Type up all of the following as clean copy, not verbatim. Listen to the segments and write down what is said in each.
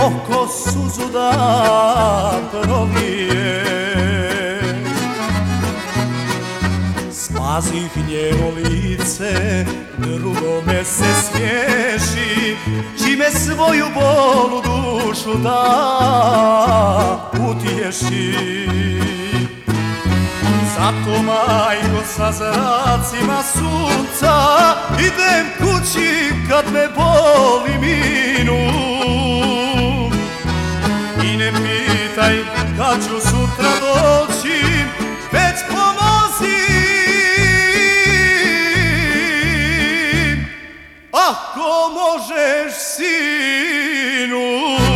oko suzu da prolije. Spazih njeno lice, drugome se smiješi, čime svoju bolu dušu da utješi. Zato, majko, sa zracima sunca idem kući kad me boli minu. I ne pitaj kad ću sutra doći, već pomozi ako možeš, sinu.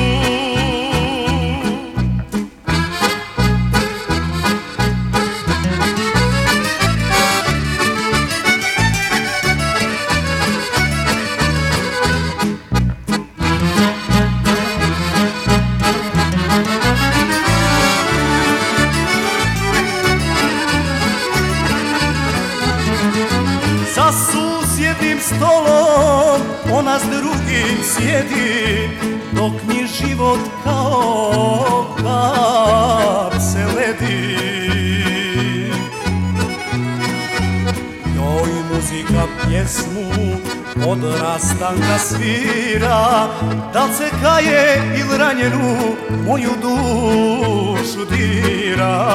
Za susjednim stolom ona s drugim sjedi, dok mi život kao kap se ledi. Njoj muzika pjesmu od rastanka svira, da li se kaje il ranjenu moju dušu dira.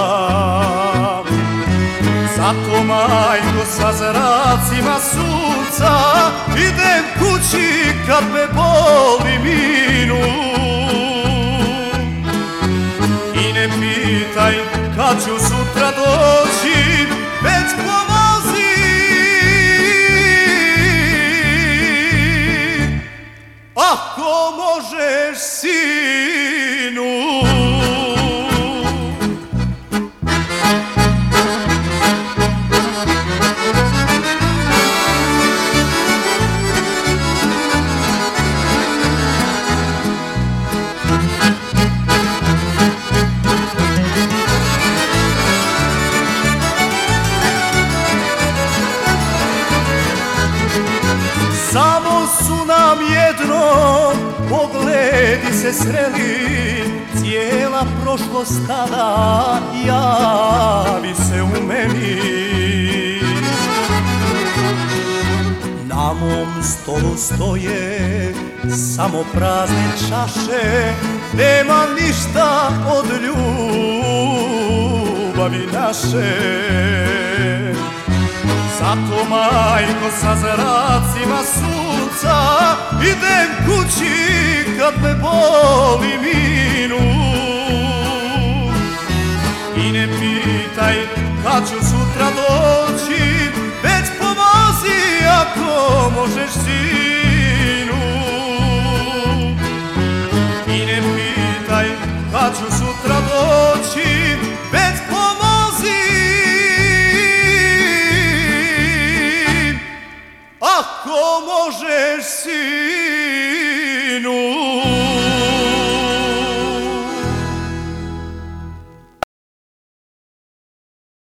Zato, majko, sa zracima sunca idem kući kad me boli minu. I ne pitaj kad ću sutra doći, već pomozi ako možeš, sinu. Samo su nam jednom pogledi se sreli, cijela prošlost tada javi se u meni. Na mom stolu stoje samo prazne čaše, nema ništa od ljubavi naše. Zato, majko, sa zracima sunca idem kući kad me boli minu. I ne pitaj kad ću sutra doći, već pomozi ako možeš, sinu. I ne pitaj kad ću sutra